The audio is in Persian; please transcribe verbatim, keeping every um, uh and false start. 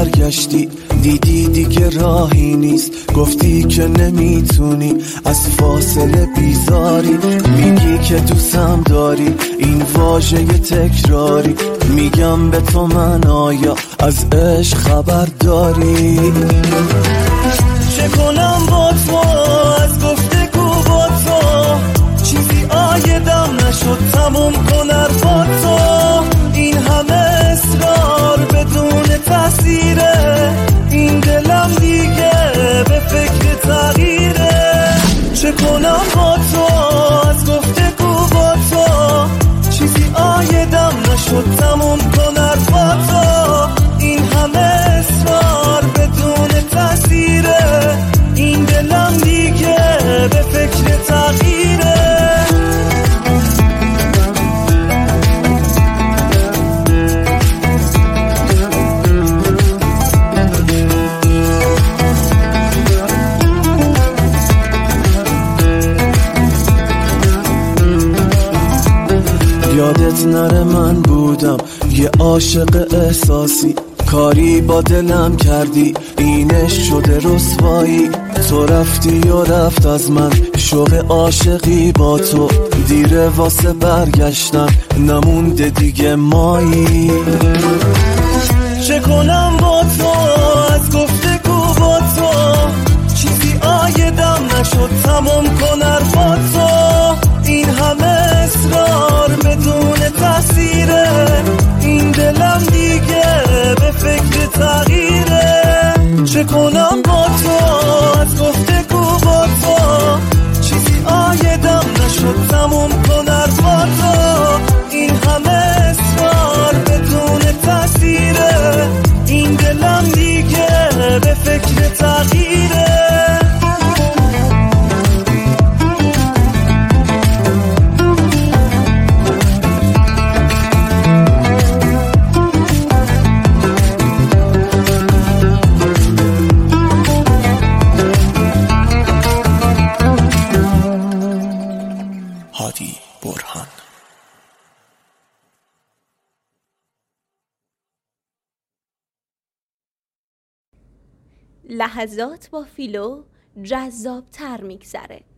برگشتی، دیدی دیگه راهی نیست، گفتی که نمیتونی از فاصله بیزاری، میگی که دوستم داری، این واژه تکراری، میگم به تو من آیا از عشق خبر داری؟ چه کنم با تو از گفتگو با تو، چیزی آیدم نشد تموم کن حرفا تو، این همه اصرار بدون تاثیره، این دلم دیگه به فکر تغییره. چه کنم با تو از گفتگو با تو، چیزی آیدم نشد تموم کن حرفا تو، این همه اصرار بدون تاثیره، این دلم دیگه به فکر تغییره. یادت نره من بودم یه عاشق احساسی، کاری با دلم کردی اینش شده رسوایی، تو رفتی و رفت از من شوق عاشقی با تو، دیره واسه برگشتن نمونده دیگه مایی. چه کنم با تو از گفتگو با تو، چیزی آیدم نشد تمام کن حرفا تو، این همه اصرار بدون تاثیره، این دلم دیگه به فکر تغییره. چه کنم با تو از گفتگو با تو، چیزی آیدم نشد تموم کن حرفا تو، این همه اصرار بدون تاثیره، این دلم دیگه به فکر تغییره. هادی برهان. لحظات با فیلو جذاب تر میگذره.